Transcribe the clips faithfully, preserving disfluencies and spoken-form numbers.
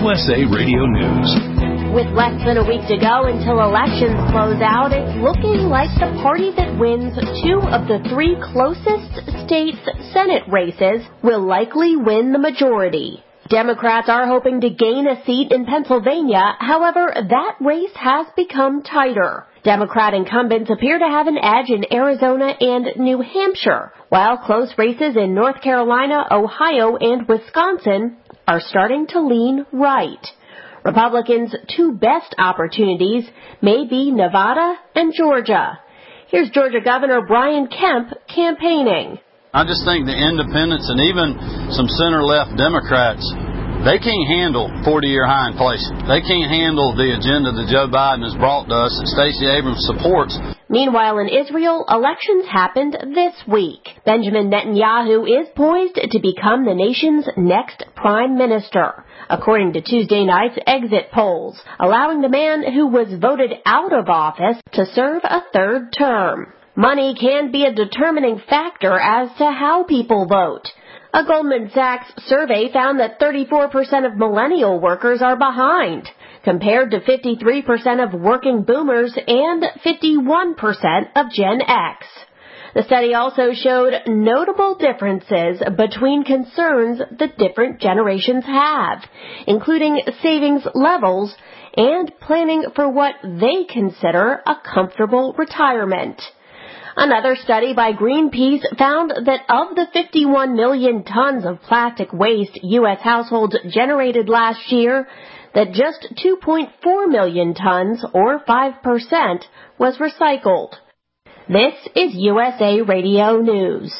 S A Radio News. With less than a week to go until elections close out, it's looking like the party that wins two of the three closest states' Senate races will likely win the majority. Democrats are hoping to gain a seat in Pennsylvania. However, that race has become tighter. Democrat incumbents appear to have an edge in Arizona and New Hampshire, while close races in North Carolina, Ohio, and Wisconsin are starting to lean right. Republicans' two best opportunities may be Nevada and Georgia. Here's Georgia Governor Brian Kemp campaigning. I just think the independents and even some center-left Democrats, they can't handle forty-year high inflation. They can't handle the agenda that Joe Biden has brought to us that Stacey Abrams supports. Meanwhile, in Israel, elections happened this week. Benjamin Netanyahu is poised to become the nation's next prime minister, according to Tuesday night's exit polls, allowing the man who was voted out of office to serve a third term. Money can be a determining factor as to how people vote. A Goldman Sachs survey found that thirty-four percent of millennial workers are behind, compared to fifty-three percent of working boomers and fifty-one percent of Gen X. The study also showed notable differences between concerns that different generations have, including savings levels and planning for what they consider a comfortable retirement. Another study by Greenpeace found that of the fifty-one million tons of plastic waste U S households generated last year, that just two point four million tons, or five percent, was recycled. This is U S A Radio News.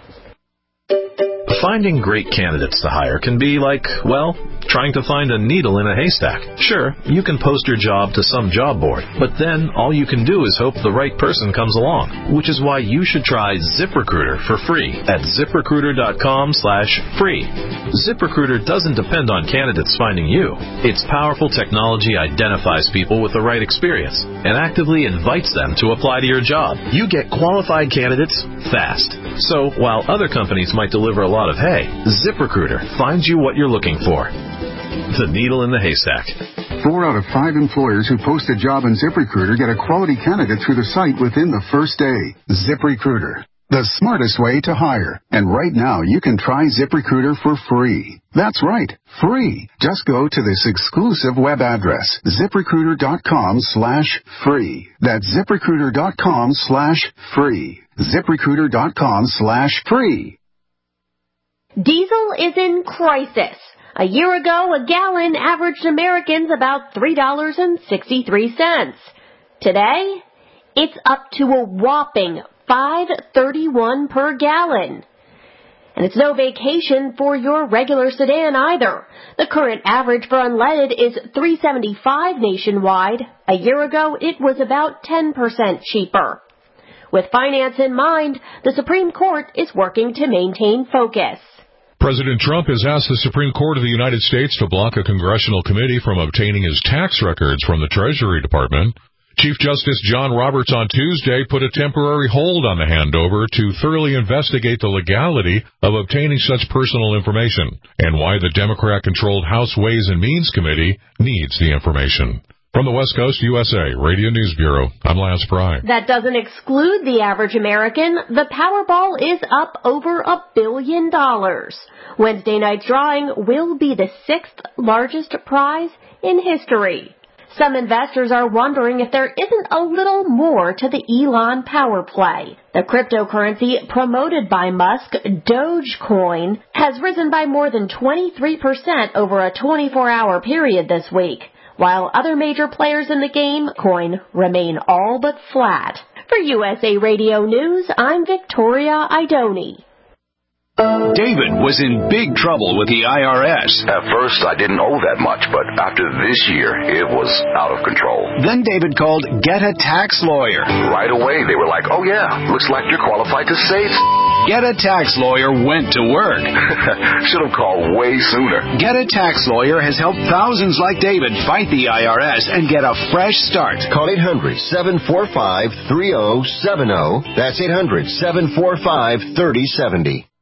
Finding great candidates to hire can be like, well, trying to find a needle in a haystack. Sure, you can post your job to some job board, but then all you can do is hope the right person comes along, which is why you should try ZipRecruiter for free at ZipRecruiter.com slash free. ZipRecruiter doesn't depend on candidates finding you. Its powerful technology identifies people with the right experience and actively invites them to apply to your job. You get qualified candidates fast. So while other companies might deliver a lot of hay, ZipRecruiter finds you what you're looking for. The needle in the haystack. Four out of five employers who post a job in ZipRecruiter get a quality candidate through the site within the first day. ZipRecruiter, the smartest way to hire. And right now, you can try ZipRecruiter for free. That's right, free. Just go to this exclusive web address, ZipRecruiter.com slash free. That's ZipRecruiter.com slash free. ZipRecruiter.com slash free. Diesel is in crisis. A year ago, a gallon averaged Americans about three dollars and sixty-three cents. Today, it's up to a whopping five dollars and thirty-one cents per gallon. And it's no vacation for your regular sedan either. The current average for unleaded is three dollars and seventy-five cents nationwide. A year ago, it was about ten percent cheaper. With finance in mind, the Supreme Court is working to maintain focus. President Trump has asked the Supreme Court of the United States to block a congressional committee from obtaining his tax records from the Treasury Department. Chief Justice John Roberts on Tuesday put a temporary hold on the handover to thoroughly investigate the legality of obtaining such personal information and why the Democrat-controlled House Ways and Means Committee needs the information. From the West Coast U S A Radio News Bureau, I'm Lance Pry. That doesn't exclude the average American. The Powerball is up over a billion dollars. Wednesday night's drawing will be the sixth largest prize in history. Some investors are wondering if there isn't a little more to the Elon power play. The cryptocurrency promoted by Musk, Dogecoin, has risen by more than twenty-three percent over a twenty-four hour period this week, while other major players in the game, coin, remain all but flat. For U S A Radio News, I'm Victoria Idoni. David was in big trouble with the I R S. At first, I didn't owe that much, but after this year, it was out of control. Then David called Get a Tax Lawyer. Right away, they were like, oh yeah, looks like you're qualified to save. Get a Tax Lawyer went to work. Should have called way sooner. Get a Tax Lawyer has helped thousands like David fight the I R S and get a fresh start. Call eight hundred, seven four five, three oh seven oh. That's eight hundred, seven four five, three oh seven oh.